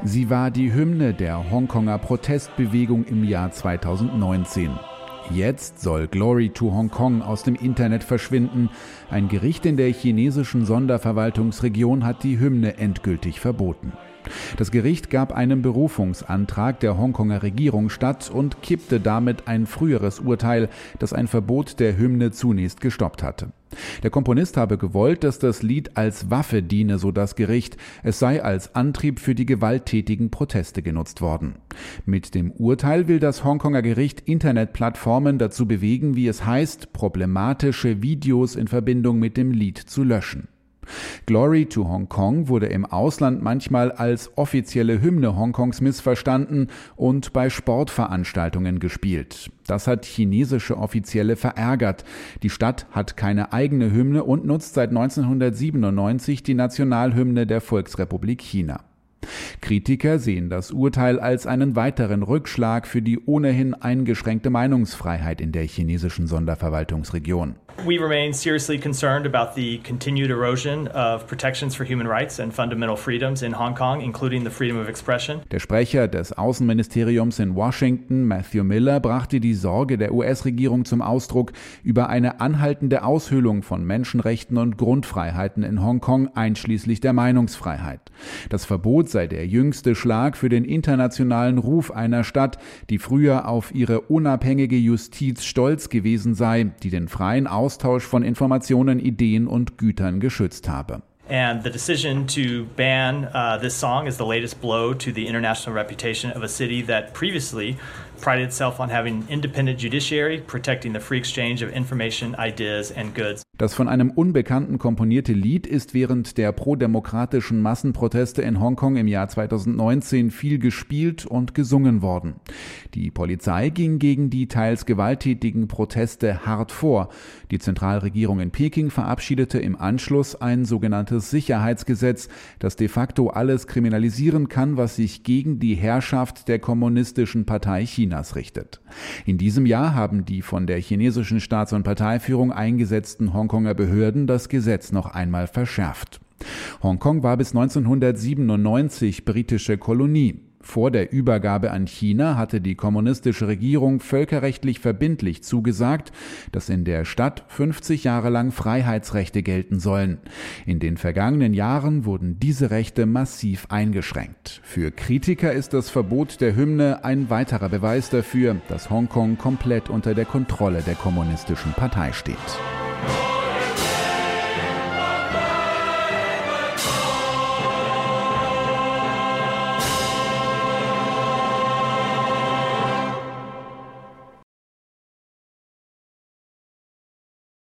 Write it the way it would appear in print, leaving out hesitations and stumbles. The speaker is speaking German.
Sie war die Hymne der Hongkonger Protestbewegung im Jahr 2019. Jetzt soll Glory to Hong Kong aus dem Internet verschwinden. Ein Gericht in der chinesischen Sonderverwaltungsregion hat die Hymne endgültig verboten. Das Gericht gab einem Berufungsantrag der Hongkonger Regierung statt und kippte damit ein früheres Urteil, das ein Verbot der Hymne zunächst gestoppt hatte. Der Komponist habe gewollt, dass das Lied als Waffe diene, so das Gericht. Es sei als Antrieb für die gewalttätigen Proteste genutzt worden. Mit dem Urteil will das Hongkonger Gericht Internetplattformen dazu bewegen, wie es heißt, problematische Videos in Verbindung mit dem Lied zu löschen. Glory to Hong Kong wurde im Ausland manchmal als offizielle Hymne Hongkongs missverstanden und bei Sportveranstaltungen gespielt. Das hat chinesische Offizielle verärgert. Die Stadt hat keine eigene Hymne und nutzt seit 1997 die Nationalhymne der Volksrepublik China. Kritiker sehen das Urteil als einen weiteren Rückschlag für die ohnehin eingeschränkte Meinungsfreiheit in der chinesischen Sonderverwaltungsregion. We remain seriously concerned about the continued erosion of protections for human rights and fundamental freedoms in Hong Kong, including the freedom of expression. Der Sprecher des Außenministeriums in Washington, Matthew Miller, brachte die Sorge der US-Regierung zum Ausdruck über eine anhaltende Aushöhlung von Menschenrechten und Grundfreiheiten in Hongkong, einschließlich der Meinungsfreiheit. Das Verbot sei der jüngste Schlag für den internationalen Ruf einer Stadt, die früher auf ihre unabhängige Justiz stolz gewesen sei, die den freien Austausch von Informationen, Ideen und Gütern geschützt habe. And the decision to ban this song is the latest blow to the international reputation of a city that previously prided itself on having an independent judiciary, protecting the free exchange of information, ideas and goods. Das von einem Unbekannten komponierte Lied ist während der prodemokratischen Massenproteste in Hongkong im Jahr 2019 viel gespielt und gesungen worden. Die Polizei ging gegen die teils gewalttätigen Proteste hart vor. Die Zentralregierung in Peking verabschiedete im Anschluss ein sogenanntes Sicherheitsgesetz, das de facto alles kriminalisieren kann, was sich gegen die Herrschaft der Kommunistischen Partei Chinas richtet. In diesem Jahr haben die von der chinesischen Staats- und Parteiführung eingesetzten Hongkonger Behörden das Gesetz noch einmal verschärft. Hongkong war bis 1997 britische Kolonie. Vor der Übergabe an China hatte die kommunistische Regierung völkerrechtlich verbindlich zugesagt, dass in der Stadt 50 Jahre lang Freiheitsrechte gelten sollen. In den vergangenen Jahren wurden diese Rechte massiv eingeschränkt. Für Kritiker ist das Verbot der Hymne ein weiterer Beweis dafür, dass Hongkong komplett unter der Kontrolle der kommunistischen Partei steht.